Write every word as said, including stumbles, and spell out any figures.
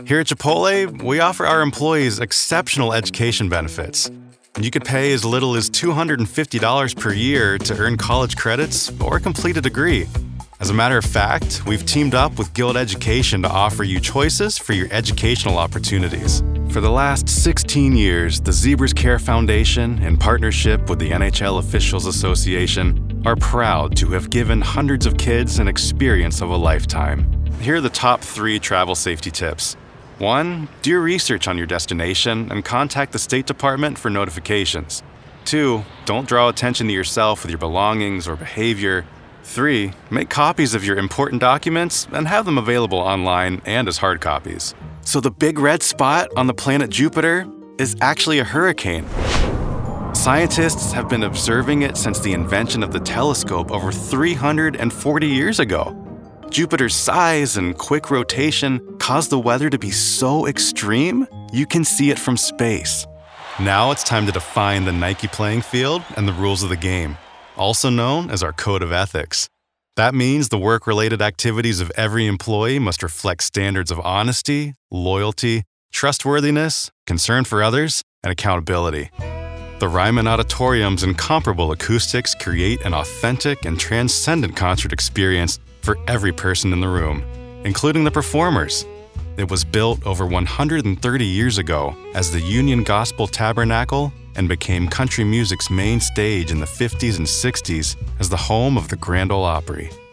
Here at Chipotle, we offer our employees exceptional education benefits. You could pay as little as two hundred fifty dollars per year to earn college credits or complete a degree. As a matter of fact, we've teamed up with Guild Education to offer you choices for your educational opportunities. For the last sixteen years, the Zebras Care Foundation, in partnership with the N H L Officials Association, are proud to have given hundreds of kids an experience of a lifetime. Here are the top three travel safety tips. One, do your research on your destination and contact the State Department for notifications. Two, don't draw attention to yourself with your belongings or behavior. Three, make copies of your important documents and have them available online and as hard copies. So the big red spot on the planet Jupiter is actually a hurricane. Scientists have been observing it since the invention of the telescope over three hundred forty years ago. Jupiter's size and quick rotation cause the weather to be so extreme, you can see it from space. Now it's time to define the Nike playing field and the rules of the game, also known as our Code of Ethics. That means the work-related activities of every employee must reflect standards of honesty, loyalty, trustworthiness, concern for others, and accountability. The Ryman Auditorium's incomparable acoustics create an authentic and transcendent concert experience for every person in the room, including the performers. It was built over one hundred thirty years ago as the Union Gospel Tabernacle and became country music's main stage in the fifties and sixties as the home of the Grand Ole Opry.